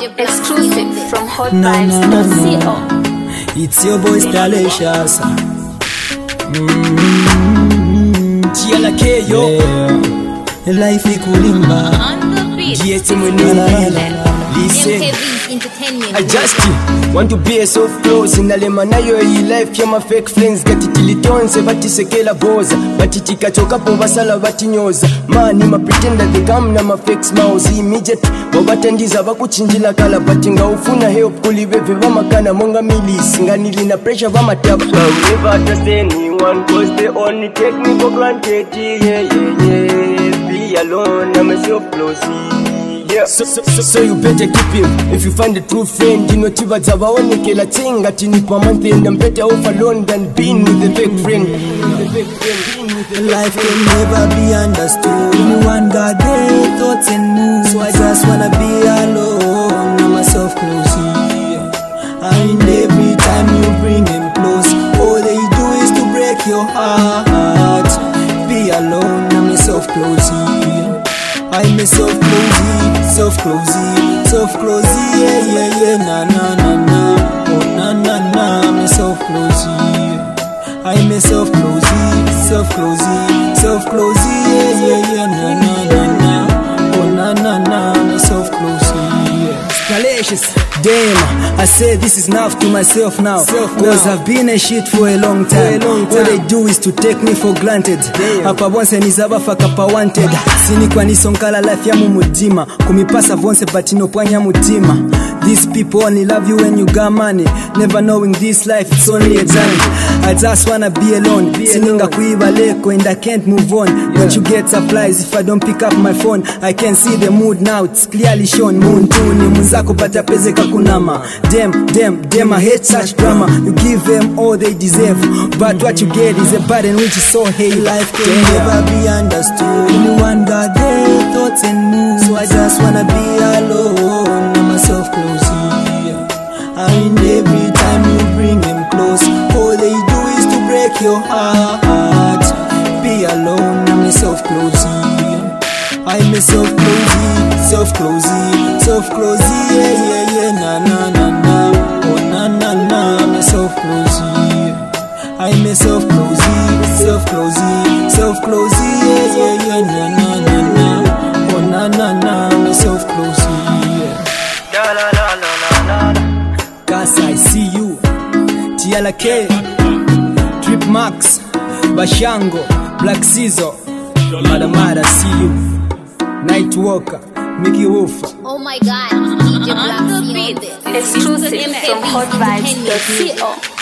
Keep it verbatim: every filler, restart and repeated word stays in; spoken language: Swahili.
Exclusive from hot vibes dot co. It's your boy Stalicious. Mmm, Tiala K yo. Yeah. Life ikulimba. G T mwenye. Listen, I just want to be a soft close in alema nayo hii life ya ma fake friends gati tilitonze bati sekela boza bati tikatoka po basala bati nyoza mani ma pretender they come na ma fake smiles immediate wabatandiza bakuchinjila kala bati nga ufuna help kulibeve bamakana monga milis nganili na pressure bamatap. I will never trust anyone cause they only take me for granted. Yeah yeah yeah, be alone, I'm a soft close. Yeah. So, so, so, so you better keep him. If you find a true friend, you know tiba zabaone kela tinga tini pa month and I'm better off alone than being with a fake friend. Life can never be understood. Anyone got their thoughts and moves, so I just wanna be alone. I'm myself close. And every time you bring him close, all they do is to break your heart. Be alone, I'm myself close. I'm a soft closey, soft closey, soft closey, yeah, yeah, yeah, na, na, na, na, oh, na, na, na, I'm a soft closey, I'm a soft closey, soft closey, soft closey, yeah, yeah, yeah, na, na, na, na, oh, na, na, na, I'm a soft closey, yeah. Stalicious, damn, I say this is enough to myself now, cause I've been a shit for a long time, a long time. All they do is to take me for granted. Hapa bonse nizaba faka pa wanted. Sini kwa nisonkala life ya mumutima, kumipasa bonse batino pwanya mutima. These people only love you when you got money, never knowing this life it's only a journey. I just wanna be alone, sininga kuiba leko and I can't move on. Don't you get supplies if I don't pick up my phone? I can see the mood now, it's clearly shown. Moon tuni munzako pata pezeka kunama. Damn, damn, damn, I hate such drama. You give them all they deserve, but what you get is a burden which is so heavy. Life can damn. Never be understood. Anyone got their thoughts and moves, so I just wanna be alone. I'm myself close. And every time you bring him close, all they do is to break your heart. Be alone, I'm a soft closey, I'm a soft closey, soft closey, soft closey, yeah, yeah, yeah, na, na, na, na, oh, na, na, na, I'm a soft closey, I'm a soft closey, soft closey, soft closey, yeah, yeah, yeah, na, na, na, na, oh, na, na, na, I'm a soft closey, yeah. La, la, la, la, la, la. Cause I see you, Tiala K, Trip Max, Bashango, Black Caesar, Mada Mada, see you, Nightwalker, Mickey Wolf. Oh my god, D J Black Caesar. Exclusive from hot vibes dot co.